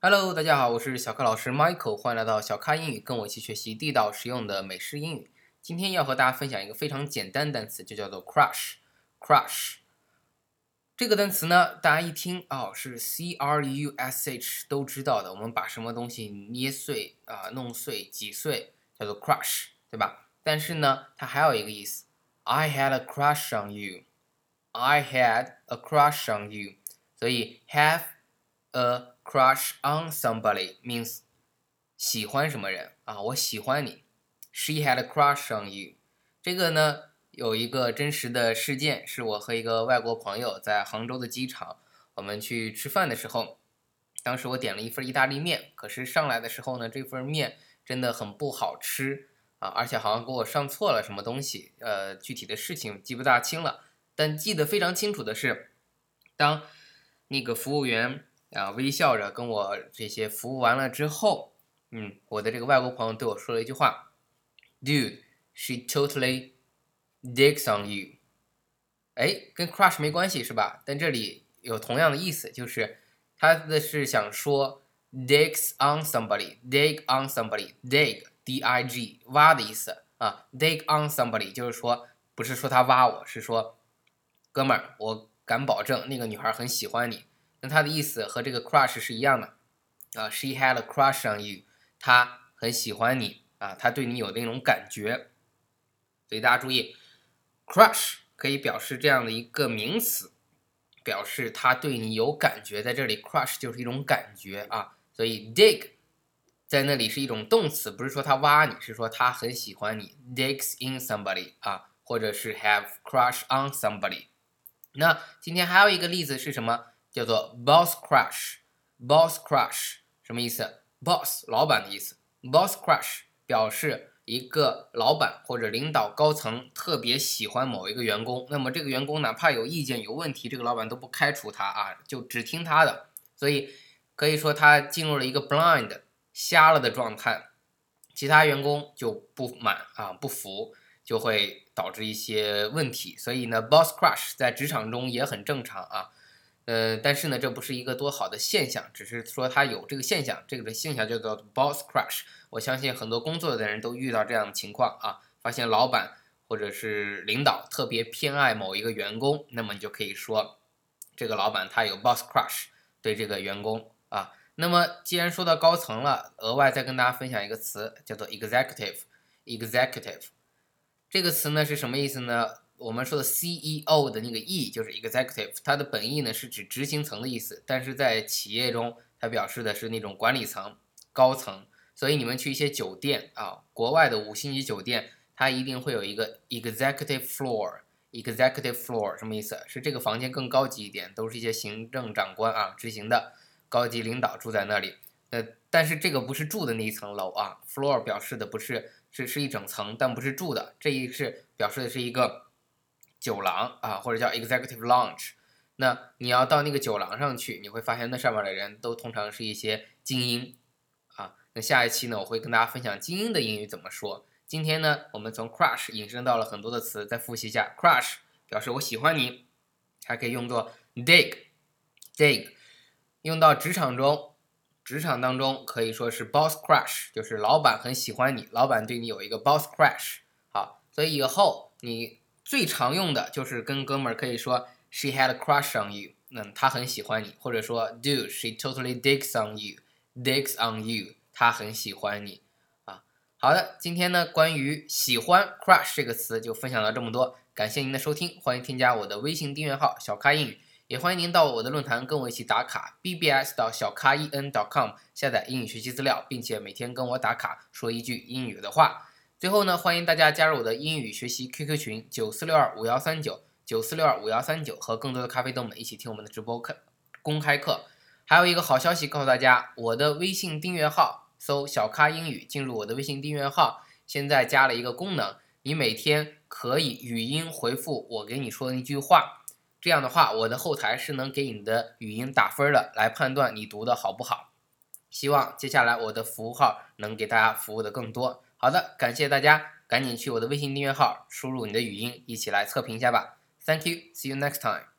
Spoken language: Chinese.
Hello，大家好，我是小咖老师 Michael，欢迎来到小咖英语，跟我一起学习地道实用的美式英语。今天要和大家分享一个非常简单的单词，就叫做 crush。crush 这个单词呢，大家一听哦，是 crush 都知道的。我们把什么东西捏碎弄碎、挤碎，叫做 crush，对吧？但是呢，它还有一个意思，I had a crush on you。I had a crush on you，所以 have a crush on somebody means 喜欢什么人啊？我喜欢你。She had a crush on you。这个呢有一个真实的事件，是我和一个外国朋友在杭州的机场，我们去吃饭的时候，当时我点了一份意大利面，可是上来的时候呢，这份面真的很不好吃啊，而且好像给我上错了什么东西，具体的事情记不大清了。但记得非常清楚的是，当那个服务员微笑着跟我这些服务完了之后，我的这个外国朋友对我说了一句话 ，Dude, she totally digs on you。哎，跟 crush 没关系是吧？但这里有同样的意思，就是他的是想说 digs on somebody，dig on somebody，dig挖的意思啊，dig on somebody 就是说不是说他挖我，是说哥们儿，我敢保证那个女孩很喜欢你。那他的意思和这个 crush 是一样的啊，she had a crush on you，她很喜欢你啊，她对你有那种感觉。所以大家注意，crush 可以表示这样的一个名词，表示他对你有感觉，在这里 crush 就是一种感觉啊，所以 dig 在那里是一种动词，不是说他挖你，是说他很喜欢你 digs in somebody 啊，或者是 have crush on somebody。那今天还有一个例子是什么？叫做 boss crush。boss crush 什么意思？boss 老板的意思。boss crush 表示一个老板或者领导高层特别喜欢某一个员工，那么这个员工哪怕有意见有问题，这个老板都不开除他啊，就只听他的。所以可以说他进入了一个 blind 瞎了的状态，其他员工就不满啊，不服，就会导致一些问题。所以呢，boss crush 在职场中也很正常啊。但是呢，这不是一个多好的现象，只是说它有这个现象，这个现象叫做 boss crush。我相信很多工作的人都遇到这样的情况啊，发现老板或者是领导特别偏爱某一个员工，那么你就可以说这个老板他有 boss crush 对这个员工啊。那么既然说到高层了，额外再跟大家分享一个词，叫做 executive。executive 这个词呢是什么意思呢？我们说的 CEO 的那个 E 就是 executive，它的本意呢是指执行层的意思，但是在企业中它表示的是那种管理层、高层。所以你们去一些酒店啊，国外的5星级酒店，它一定会有一个 executive floor。executive floor 什么意思？是这个房间更高级一点，都是一些行政长官啊执行的高级领导住在那里。但是这个不是住的那一层楼啊 ，floor 表示的不是是一整层，但不是住的，这一是表示的是一个酒廊啊，或者叫 executive lounge。那你要到那个酒廊上去，你会发现那上面的人都通常是一些精英啊。那下一期呢，我会跟大家分享精英的英语怎么说。今天呢，我们从 crush 引申到了很多的词，再复习一下。crush 表示我喜欢你，还可以用作 dig，dig 用到职场中，职场当中可以说是 boss crush，就是老板很喜欢你，老板对你有一个 boss crush。好，所以以后你最常用的就是跟哥们儿可以说 she had a crush on you，他很喜欢你，或者说 dude she totally digs on you，digs on you，他很喜欢你啊。好的，今天呢关于喜欢 crush 这个词就分享到这么多，感谢您的收听，欢迎添加我的微信订阅号小咖英语。也欢迎您到我的论坛跟我一起打卡 bbs 到小咖en.com 下载英语学习资料，并且每天跟我打卡说一句英语的话。最后呢，欢迎大家加入我的英语学习 QQ 群9462513994625139，和更多的咖啡豆们一起听我们的直播课公开课。还有一个好消息告诉大家，我的微信订阅号搜小咖英语，进入我的微信订阅号，现在加了一个功能，你每天可以语音回复我给你说的那句话。这样的话，我的后台是能给你的语音打分的，来判断你读的好不好。希望接下来我的服务号能给大家服务的更多。好的，感谢大家，赶紧去我的微信订阅号输入你的语音，一起来测评一下吧。Thank you, see you next time.